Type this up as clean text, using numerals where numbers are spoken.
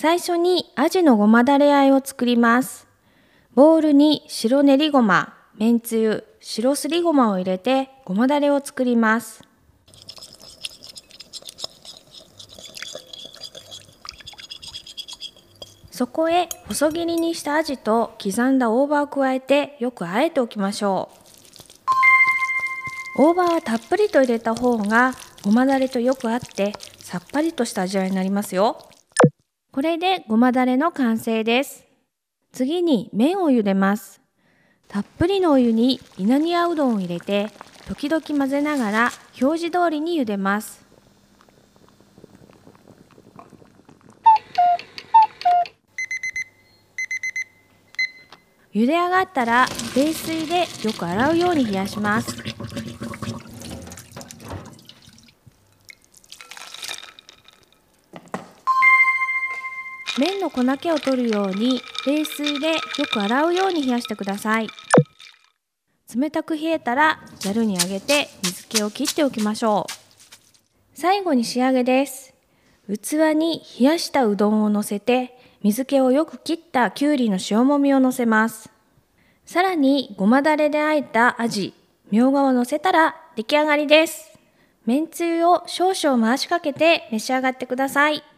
最初にアジのごまだれ和えを作ります。ボウルに白練りごま、めんつゆ、白すりごまを入れてごまだれを作ります。そこへ細切りにしたアジと刻んだ大葉を加えてよく和えておきましょう。大葉はたっぷりと入れた方がごまだれとよく合ってさっぱりとした味わいになりますよ。これでごまだれの完成です。次に麺を茹でます。たっぷりのお湯に稲庭うどんを入れて時々混ぜながら表示通りに茹でます。茹で上がったら冷水でよく洗うように冷やします。麺の粉気を取るように冷水でよく洗うように冷やしてください。冷たく冷えたらざるにあげて水気を切っておきましょう。最後に仕上げです。器に冷やしたうどんをのせて水気をよく切ったきゅうりの塩もみをのせます。さらにごまだれで和えたアジ、みょうがをのせたら出来上がりです。めんつゆを少々回しかけて召し上がってください。